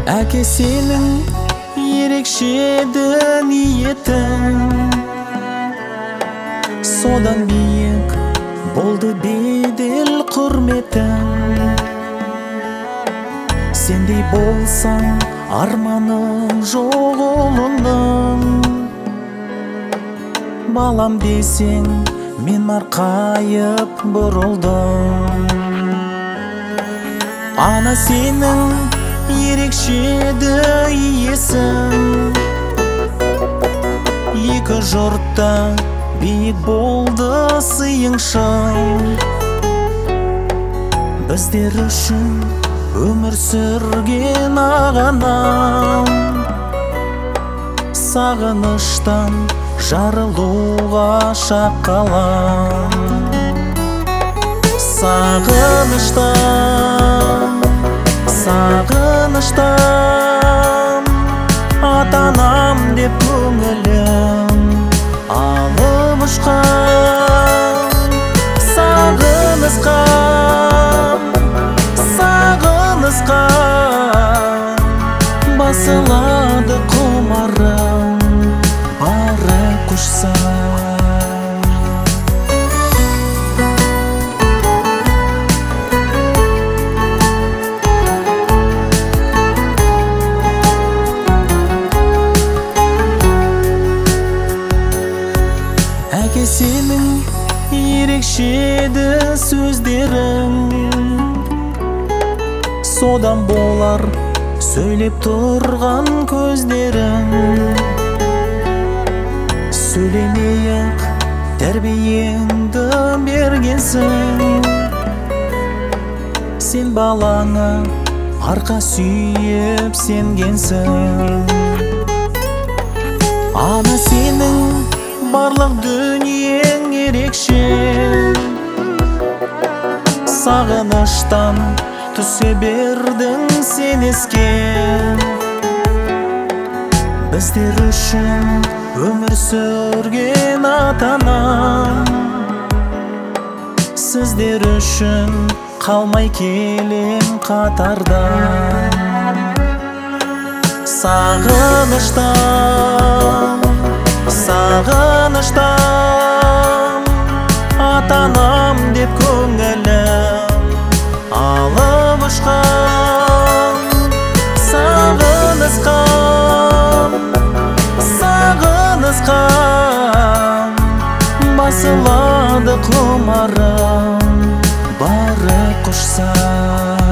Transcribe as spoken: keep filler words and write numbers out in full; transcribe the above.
Әке сенің ерекше ниетің, содан биік болды бедел құрметің. Сендей болсаң арманы жоқ ұлының, балам десең мен марқайып бұрылдым. Ана сенің ерекше иесің, екі жұртта биік болды сыйыңшың. Біздер үшін өмір сүрген ағанам, сағыныштан жарылуға шақ қалам. Сағыныштан, сағыныштан ата-анам деп көңілім алып ұшқан. Сағынысқа, сағынысқа басылады құмарым бары құшса. Әке сенің ерекше сөздерің, содан болар сөйлеп тұрған көздерің. Сөйлемей-ақ тәрбиеңді бергенсің, сен балаңа арқа сүйеп сенгенсің. Ана сенің барлық дүниең ерекше, сағыныштан түсе бердің сен еске. Біздер үшін өмір сүрген ата-анам, сіздер үшін қалмай келем қатардан. Сағыныштан, сағыныштан ата-анам деп көңілім алып ұшқан. Сағынысқа, сағынысқа басылады құмарым бары құшса.